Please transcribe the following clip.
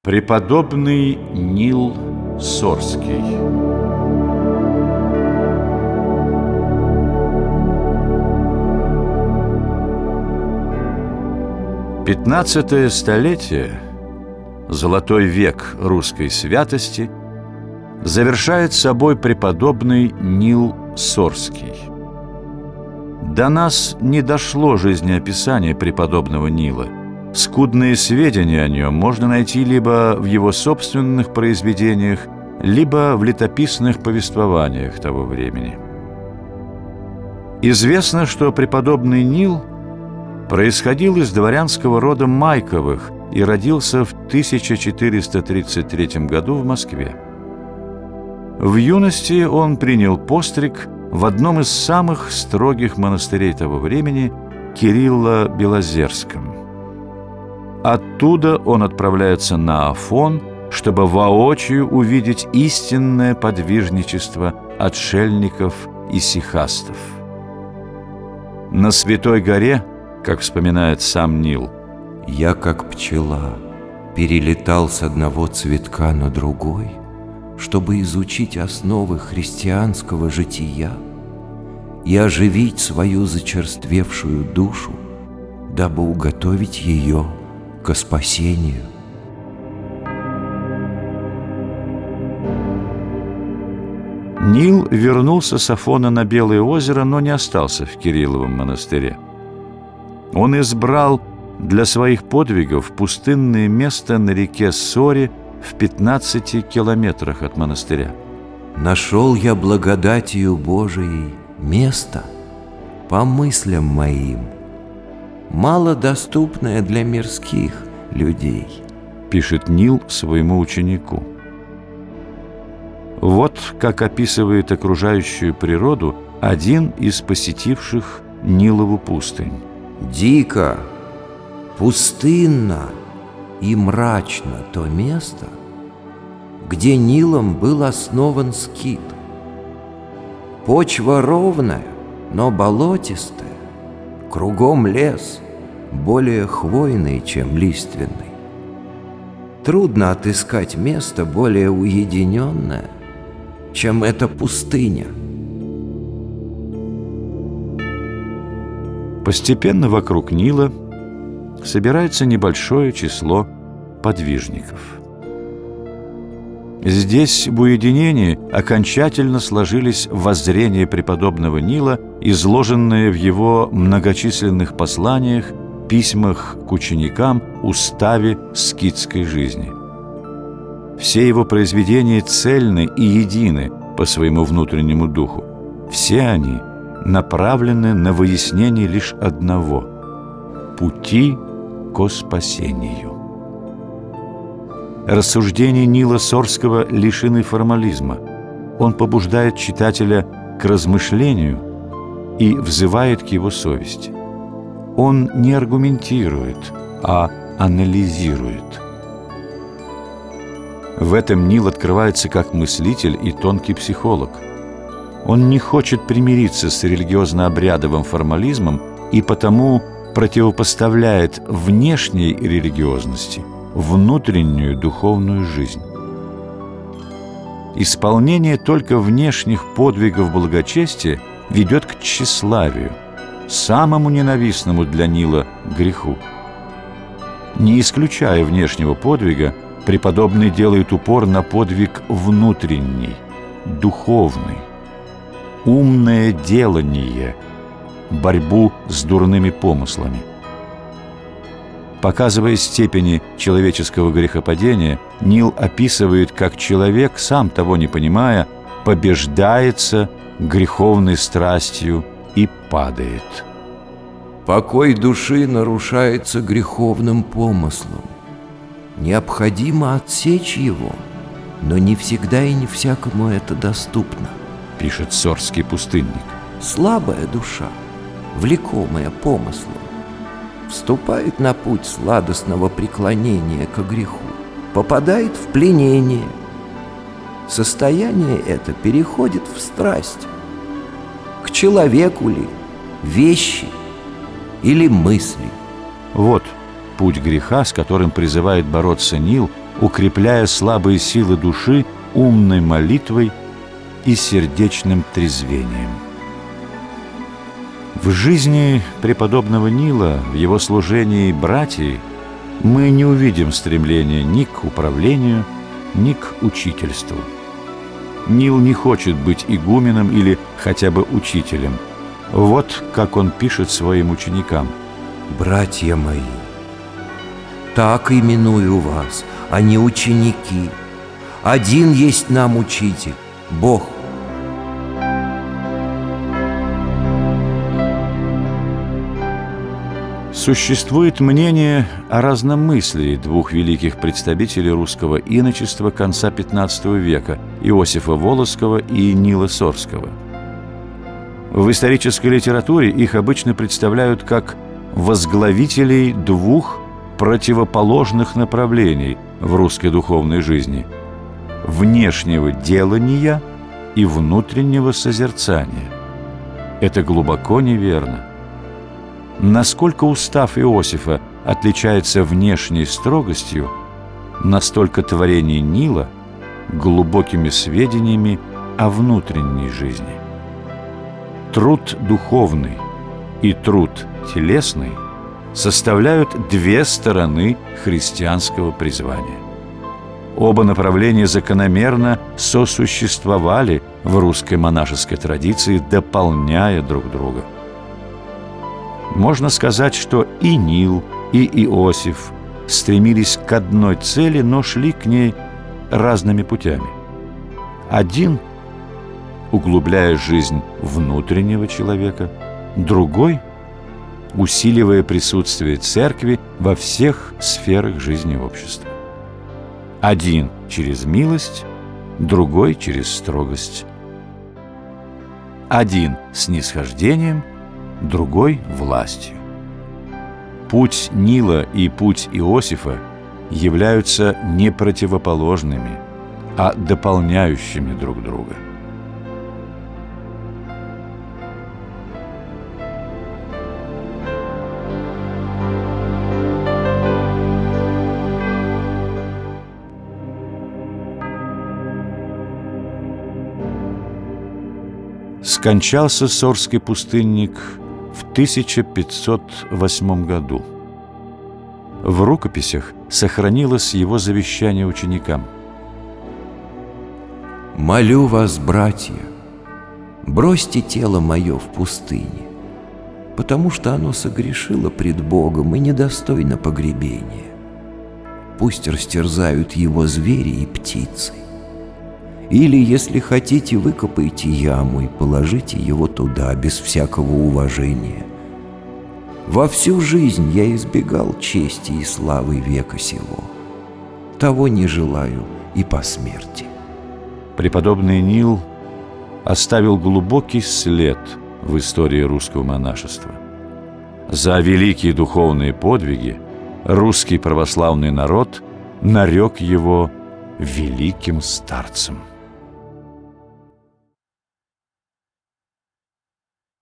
Преподобный Нил Сорский. XV столетие, золотой век русской святости, завершает собой преподобный Нил Сорский. До нас не дошло жизнеописание преподобного Нила. Скудные сведения о нем можно найти либо в его собственных произведениях, либо в летописных повествованиях того времени. Известно, что преподобный Нил происходил из дворянского рода Майковых и родился в 1433 году в Москве. В юности он принял постриг в одном из самых строгих монастырей того времени – Кирилло-Белозерском. Оттуда он отправляется на Афон, чтобы воочию увидеть истинное подвижничество отшельников и сихастов. На Святой горе, как вспоминает сам Нил, «Я, как пчела, перелетал с одного цветка на другой, чтобы изучить основы христианского жития и оживить свою зачерствевшую душу, дабы уготовить ее ко спасению». Нил вернулся с Афона на Белое озеро, но не остался в Кирилловом монастыре. Он избрал для своих подвигов пустынное место на реке Соре в 15 километрах от монастыря. «Нашел я благодатью Божией место по мыслям моим, малодоступное для мирских людей», пишет Нил своему ученику. Вот как описывает окружающую природу один из посетивших Нилову пустынь. «Дико, пустынно и мрачно то место, где Нилом был основан скит. Почва ровная, но болотистая, кругом лес, более хвойный, чем лиственный. Трудно отыскать место более уединенное, чем эта пустыня». Постепенно вокруг Нила собирается небольшое число подвижников. Здесь в уединении окончательно сложились воззрения преподобного Нила, изложенные в его многочисленных посланиях, письмах к ученикам, уставе скитской жизни. Все его произведения цельны и едины по своему внутреннему духу. Все они направлены на выяснение лишь одного – пути ко спасению. Рассуждения Нила Сорского лишены формализма. Он побуждает читателя к размышлению и взывает к его совести. Он не аргументирует, а анализирует. В этом Нил открывается как мыслитель и тонкий психолог. Он не хочет примириться с религиозно-обрядовым формализмом и потому противопоставляет внешней религиозности внутреннюю духовную жизнь. Исполнение только внешних подвигов благочестия ведет к тщеславию, самому ненавистному для Нила греху. Не исключая внешнего подвига, преподобный делает упор на подвиг внутренний, духовный, умное делание, борьбу с дурными помыслами. Показывая степени человеческого грехопадения, Нил описывает, как человек, сам того не понимая, побеждается греховной страстью и падает. «Покой души нарушается греховным помыслом. Необходимо отсечь его, но не всегда и не всякому это доступно», пишет сорский пустынник. «Слабая душа, влекомая помыслом, вступает на путь сладостного преклонения ко греху, попадает в пленение. Состояние это переходит в страсть. К человеку ли, вещи или мысли?» Вот путь греха, с которым призывает бороться Нил, укрепляя слабые силы души умной молитвой и сердечным трезвением. В жизни преподобного Нила, в его служении братьей, мы не увидим стремления ни к управлению, ни к учительству. Нил не хочет быть игуменом или хотя бы учителем. Вот как он пишет своим ученикам: «Братья мои, так именую вас, а не ученики. Один есть нам учитель, Бог». Существует мнение о разномыслии двух великих представителей русского иночества конца XV века – Иосифа Волоцкого и Нила Сорского. В исторической литературе их обычно представляют как возглавителей двух противоположных направлений в русской духовной жизни – внешнего делания и внутреннего созерцания. Это глубоко неверно. Насколько устав Иосифа отличается внешней строгостью, настолько творение Нила глубокими сведениями о внутренней жизни. Труд духовный и труд телесный составляют две стороны христианского призвания. Оба направления закономерно сосуществовали в русской монашеской традиции, дополняя друг друга. Можно сказать, что и Нил, и Иосиф стремились к одной цели, но шли к ней разными путями. Один, углубляя жизнь внутреннего человека, другой, усиливая присутствие церкви во всех сферах жизни общества. Один через милость, другой через строгость. Один снисхождением, другой властью. Путь Нила и путь Иосифа являются не противоположными, а дополняющими друг друга. Скончался сорский пустынник в 1508 году. В рукописях сохранилось его завещание ученикам: «Молю вас, братья, бросьте тело мое в пустыне, потому что оно согрешило пред Богом и недостойно погребения. Пусть растерзают его звери и птицы. Или, если хотите, выкопайте яму и положите его туда без всякого уважения. Во всю жизнь я избегал чести и славы века сего. Того не желаю и по смерти». Преподобный Нил оставил глубокий след в истории русского монашества. За великие духовные подвиги русский православный народ нарек его великим старцем.